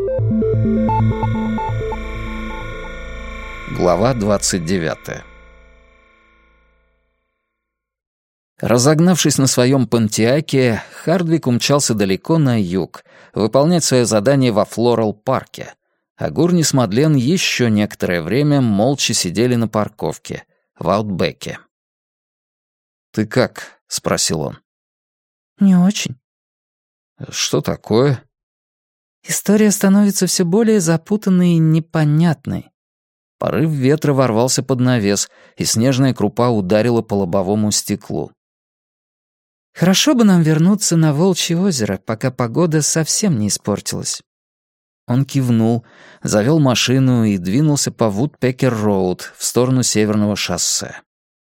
Глава 29. Разогнавшись на своем Понтиаке, Хардвик умчался далеко на юг, выполнять свое задание во Флорал-парке, а Гурни с Мадлен еще некоторое время молча сидели на парковке, в Аутбеке. «Ты как?» — спросил он. «Не очень». «Что такое?» «История становится все более запутанной и непонятной». Порыв ветра ворвался под навес, и снежная крупа ударила по лобовому стеклу. «Хорошо бы нам вернуться на Волчье озеро, пока погода совсем не испортилась». Он кивнул, завел машину и двинулся по Вудпекер-роуд в сторону Северного шоссе.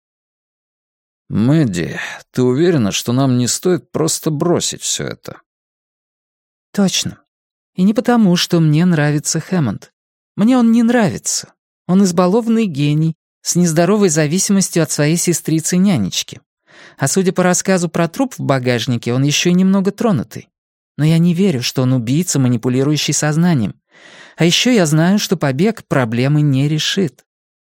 «Мэдди, ты уверена, что нам не стоит просто бросить все это?» «Точно. И не потому, что мне нравится Хэммонд. Мне он не нравится. Он избалованный гений, с нездоровой зависимостью от своей сестрицы-нянечки. А судя по рассказу про труп в багажнике, он еще и немного тронутый. Но я не верю, что он убийца, манипулирующий сознанием. А еще я знаю, что побег проблемы не решит».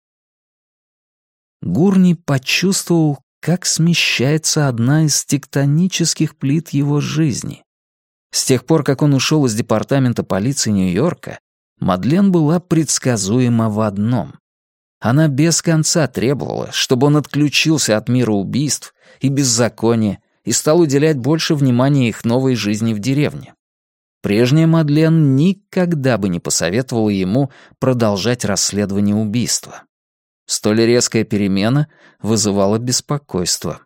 Гурни почувствовал, как смещается одна из тектонических плит его жизни. С тех пор, как он ушел из департамента полиции Нью-Йорка, Мадлен была предсказуема в одном. Она без конца требовала, чтобы он отключился от мира убийств и беззакония и стал уделять больше внимания их новой жизни в деревне. Прежняя Мадлен никогда бы не посоветовала ему продолжать расследование убийства. Столь резкая перемена вызывала беспокойство.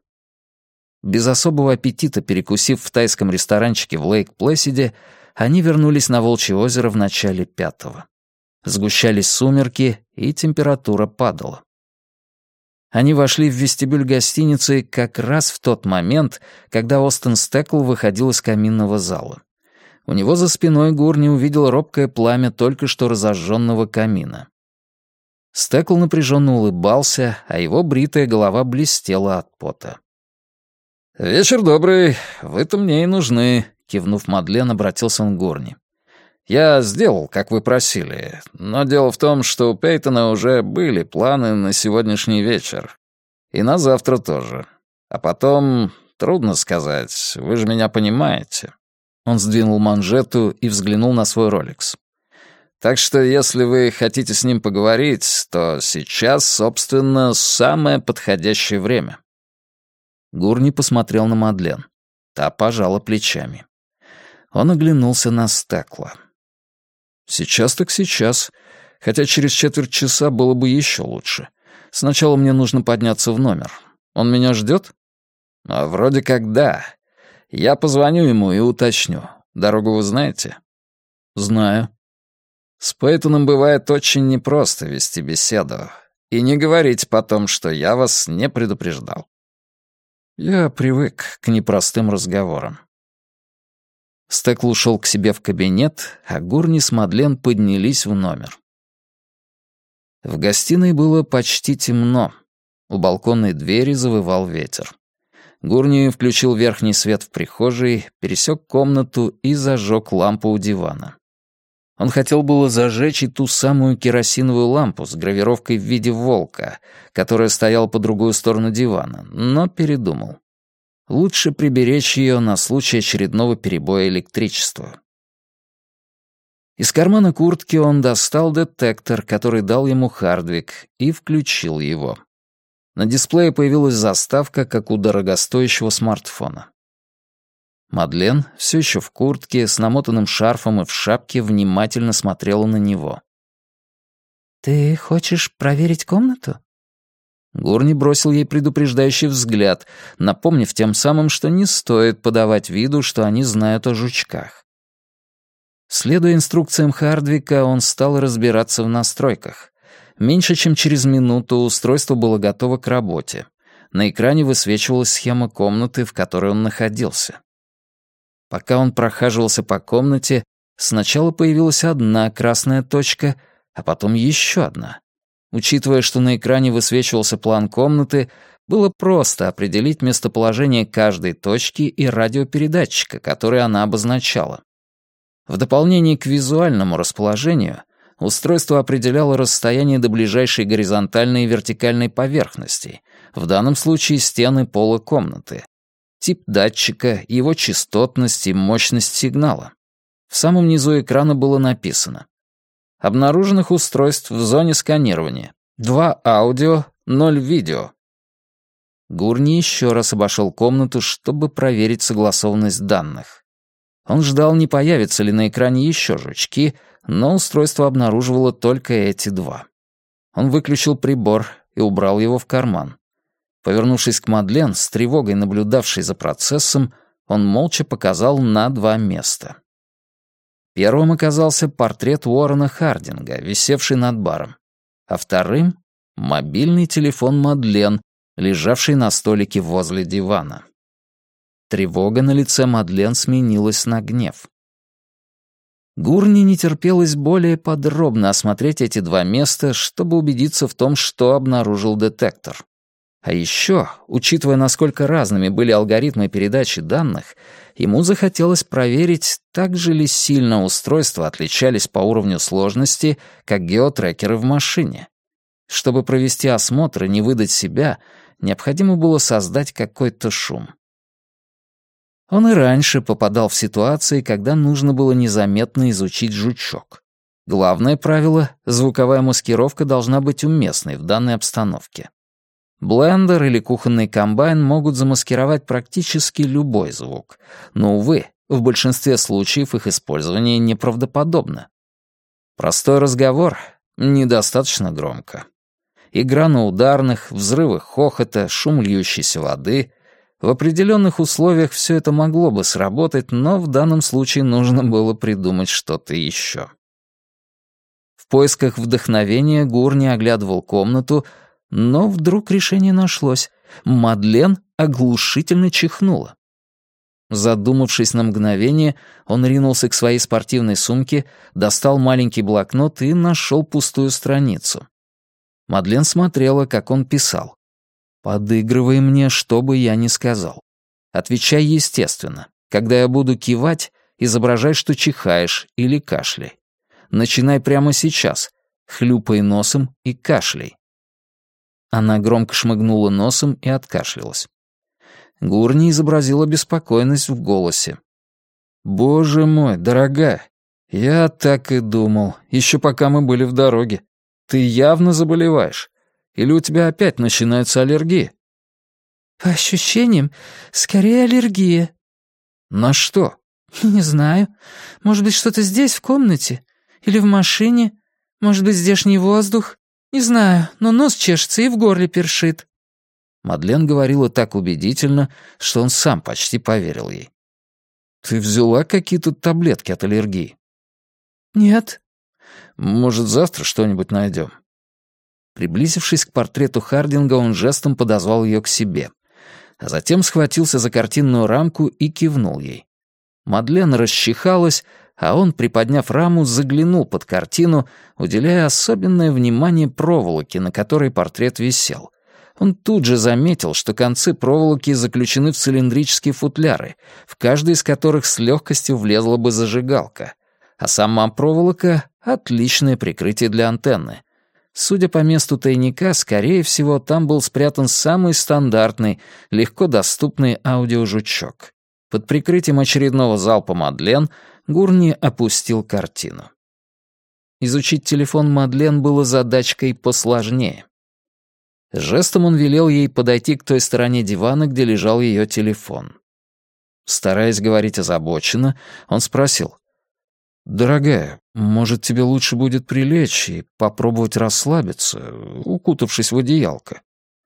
Без особого аппетита перекусив в тайском ресторанчике в Лейк-Плэсиде, они вернулись на Волчье озеро в начале 5-го. Сгущались сумерки, и температура падала. Они вошли в вестибюль гостиницы как раз в тот момент, когда Остен Стекл выходил из каминного зала. У него за спиной Гурни увидел робкое пламя только что разожженного камина. Стекл напряженно улыбался, а его бритая голова блестела от пота. «Вечер добрый, вы-то мне и нужны», — кивнув Мадлен, обратился он к Гурни. «Я сделал, как вы просили, но дело в том, что у Пейтона уже были планы на сегодняшний вечер. И на завтра тоже. А потом, трудно сказать, вы же меня понимаете». Он сдвинул манжету и взглянул на свой Ролекс. «Так что, если вы хотите с ним поговорить, то сейчас, собственно, самое подходящее время». Гурни посмотрел на Мадлен. Та пожала плечами. Он оглянулся на Стекла. «Сейчас так сейчас. Хотя через четверть часа было бы еще лучше. Сначала мне нужно подняться в номер. Он меня ждет?» «А вроде как да. Я позвоню ему и уточню. Дорогу вы знаете?» «Знаю». «С Пейтоном бывает очень непросто вести беседу. И не говорите потом, что я вас не предупреждал». Я привык к непростым разговорам. Стекл ушел к себе в кабинет, а Гурни с Мадлен поднялись в номер. В гостиной было почти темно. У балконной двери завывал ветер. Гурни включил верхний свет в прихожей, пересек комнату и зажег лампу у дивана. Он хотел было зажечь и ту самую керосиновую лампу с гравировкой в виде волка, которая стояла по другую сторону дивана, но передумал. Лучше приберечь ее на случай очередного перебоя электричества. Из кармана куртки он достал детектор, который дал ему Хардвик, и включил его. На дисплее появилась заставка, как у дорогостоящего смартфона. Мадлен, все еще в куртке, с намотанным шарфом и в шапке, внимательно смотрела на него. «Ты хочешь проверить комнату?» Гурни бросил ей предупреждающий взгляд, напомнив тем самым, что не стоит подавать виду, что они знают о жучках. Следуя инструкциям Хардвика, он стал разбираться в настройках. Меньше чем через минуту устройство было готово к работе. На экране высвечивалась схема комнаты, в которой он находился. Пока он прохаживался по комнате, сначала появилась одна красная точка, а потом еще одна. Учитывая, что на экране высвечивался план комнаты, было просто определить местоположение каждой точки и радиопередатчика, который она обозначала. В дополнение к визуальному расположению, устройство определяло расстояние до ближайшей горизонтальной и вертикальной поверхности, в данном случае стены пола комнаты, тип датчика, его частотность и мощность сигнала. В самом низу экрана было написано: обнаруженных устройств в зоне сканирования 2 аудио, 0 видео. Гурни еще раз обошел комнату, чтобы проверить согласованность данных. Он ждал, не появятся ли на экране еще жучки, но устройство обнаруживало только эти 2. Он выключил прибор и убрал его в карман. Повернувшись к Мадлен, с тревогой наблюдавшей за процессом, он молча показал на 2 места. Первым оказался портрет Уоррена Хардинга, висевший над баром, а вторым — мобильный телефон Мадлен, лежавший на столике возле дивана. Тревога на лице Мадлен сменилась на гнев. Гурни не терпелось более подробно осмотреть эти 2 места, чтобы убедиться в том, что обнаружил детектор. А еще, учитывая, насколько разными были алгоритмы передачи данных, ему захотелось проверить, так же ли сильно устройства отличались по уровню сложности, как геотрекеры в машине. Чтобы провести осмотр и не выдать себя, необходимо было создать какой-то шум. Он и раньше попадал в ситуации, когда нужно было незаметно изучить жучок. Главное правило — звуковая маскировка должна быть уместной в данной обстановке. Блендер или кухонный комбайн могут замаскировать практически любой звук, но, увы, в большинстве случаев их использование неправдоподобно. Простой разговор недостаточно громко. Игра на ударных, взрывы хохота, шум льющейся воды. В определенных условиях все это могло бы сработать, но в данном случае нужно было придумать что-то еще. В поисках вдохновения Гурни оглядывал комнату, но вдруг решение нашлось. Мадлен оглушительно чихнула. Задумавшись на мгновение, он ринулся к своей спортивной сумке, достал маленький блокнот и нашел пустую страницу. Мадлен смотрела, как он писал. «Подыгрывай мне, что бы я ни сказал. Отвечай естественно. Когда я буду кивать, изображай, что чихаешь или кашляй. Начинай прямо сейчас. Хлюпай носом и кашляй». Она громко шмыгнула носом и откашлялась. Гурни изобразила беспокойность в голосе. «Боже мой, дорогая, я так и думал, еще пока мы были в дороге. Ты явно заболеваешь. Или у тебя опять начинаются аллергии?» «По ощущениям, скорее аллергия». «На что?» «Не знаю. Может быть, что-то здесь, в комнате? Или в машине? Может быть, здешний воздух? Не знаю, но нос чешется и в горле першит». Мадлен говорила так убедительно, что он сам почти поверил ей. «Ты взяла какие-то таблетки от аллергии?» «Нет». «Может, завтра что-нибудь найдем?» Приблизившись к портрету Хардинга, он жестом подозвал ее к себе, а затем схватился за картинную рамку и кивнул ей. Мадлен расчихалась, а он, приподняв раму, заглянул под картину, уделяя особенное внимание проволоке, на которой портрет висел. Он тут же заметил, что концы проволоки заключены в цилиндрические футляры, в каждый из которых с легкостью влезла бы зажигалка, а сама проволока — отличное прикрытие для антенны. Судя по месту тайника, скорее всего, там был спрятан самый стандартный, легко доступный аудиожучок. Под прикрытием очередного залпа Мадлен Гурни опустил картину. Изучить телефон Мадлен было задачкой посложнее. Жестом он велел ей подойти к той стороне дивана, где лежал ее телефон. Стараясь говорить озабоченно, он спросил: «Дорогая, может, тебе лучше будет прилечь и попробовать расслабиться, укутавшись в одеялко?»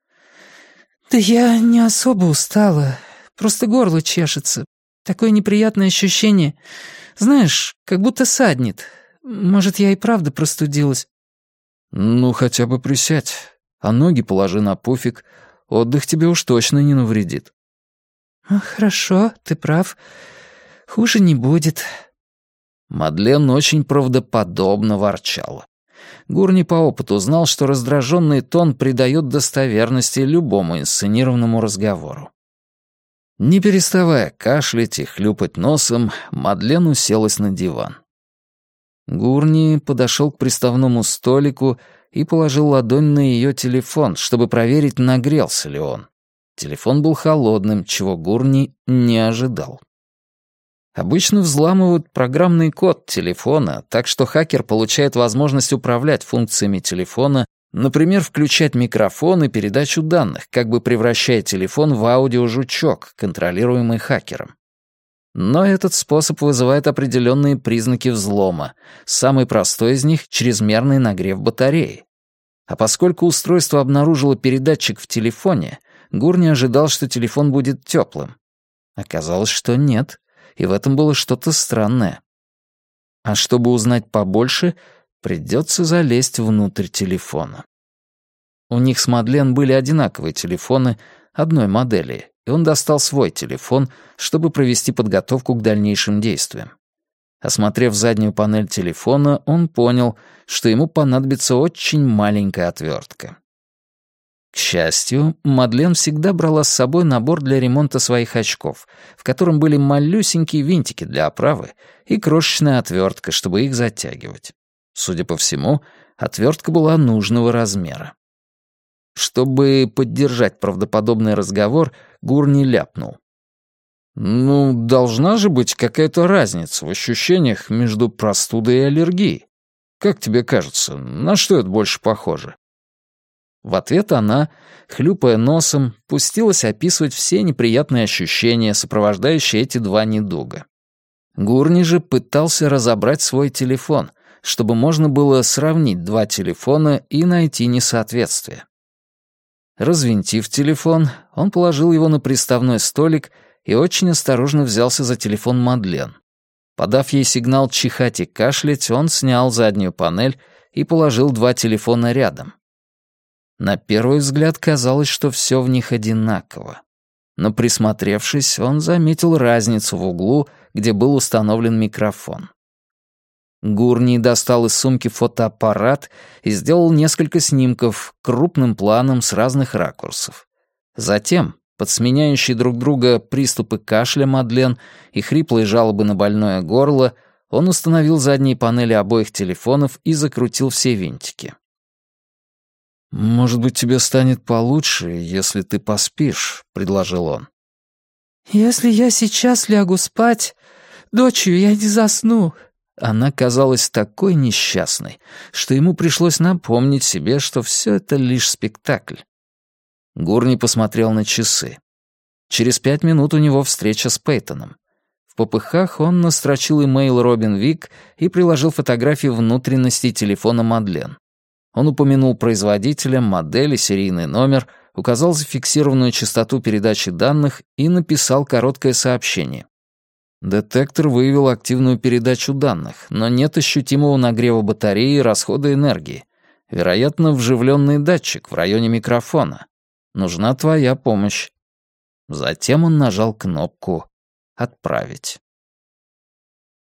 «Да я не особо устала, просто горло чешется. Такое неприятное ощущение. Знаешь, как будто саднет. Может, я и правда простудилась». «Ну, хотя бы присядь, а ноги положи на пуфик. Отдых тебе уж точно не навредит». «Хорошо, ты прав. Хуже не будет». Мадлен очень правдоподобно ворчала. Гурни по опыту знал, что раздраженный тон придает достоверности любому инсценированному разговору. Не переставая кашлять и хлюпать носом, Мадлен уселась на диван. Гурни подошел к приставному столику и положил ладонь на ее телефон, чтобы проверить, нагрелся ли он. Телефон был холодным, чего Гурни не ожидал. Обычно взламывают программный код телефона, так что хакер получает возможность управлять функциями телефона, например, включать микрофон и передачу данных, как бы превращая телефон в аудиожучок, контролируемый хакером. Но этот способ вызывает определенные признаки взлома. Самый простой из них — чрезмерный нагрев батареи. А поскольку устройство обнаружило передатчик в телефоне, Гурни ожидал, что телефон будет теплым. Оказалось, что нет, и в этом было что-то странное. А чтобы узнать побольше, придется залезть внутрь телефона. У них с Мадлен были одинаковые телефоны одной модели, и он достал свой телефон, чтобы провести подготовку к дальнейшим действиям. Осмотрев заднюю панель телефона, он понял, что ему понадобится очень маленькая отвертка. К счастью, Мадлен всегда брала с собой набор для ремонта своих очков, в котором были малюсенькие винтики для оправы и крошечная отвертка, чтобы их затягивать. Судя по всему, отвертка была нужного размера. Чтобы поддержать правдоподобный разговор, Гурни ляпнул. «Ну, должна же быть какая-то разница в ощущениях между простудой и аллергией. Как тебе кажется, на что это больше похоже?» В ответ она, хлюпая носом, пустилась описывать все неприятные ощущения, сопровождающие эти два недуга. Гурни же пытался разобрать свой телефон, чтобы можно было сравнить два телефона и найти несоответствие. Развинтив телефон, он положил его на приставной столик и очень осторожно взялся за телефон Мадлен. Подав ей сигнал чихать и кашлять, он снял заднюю панель и положил два телефона рядом. На первый взгляд казалось, что все в них одинаково. Но присмотревшись, он заметил разницу в углу, где был установлен микрофон. Гурни достал из сумки фотоаппарат и сделал несколько снимков крупным планом с разных ракурсов. Затем, под сменяющие друг друга приступы кашля Мадлен и хриплые жалобы на больное горло, он установил задние панели обоих телефонов и закрутил все винтики. «Может быть, тебе станет получше, если ты поспишь», — предложил он. «Если я сейчас лягу спать, ночью я не засну». Она казалась такой несчастной, что ему пришлось напомнить себе, что все это лишь спектакль. Гурни посмотрел на часы. Через 5 минут у него встреча с Пейтоном. В попыхах он настрочил имейл Робин Вик и приложил фотографии внутренностей телефона Мадлен. Он упомянул производителя, модель и серийный номер, указал зафиксированную частоту передачи данных и написал короткое сообщение. Детектор выявил активную передачу данных, но нет ощутимого нагрева батареи и расхода энергии. Вероятно, вживленный датчик в районе микрофона. Нужна твоя помощь. Затем он нажал кнопку «Отправить».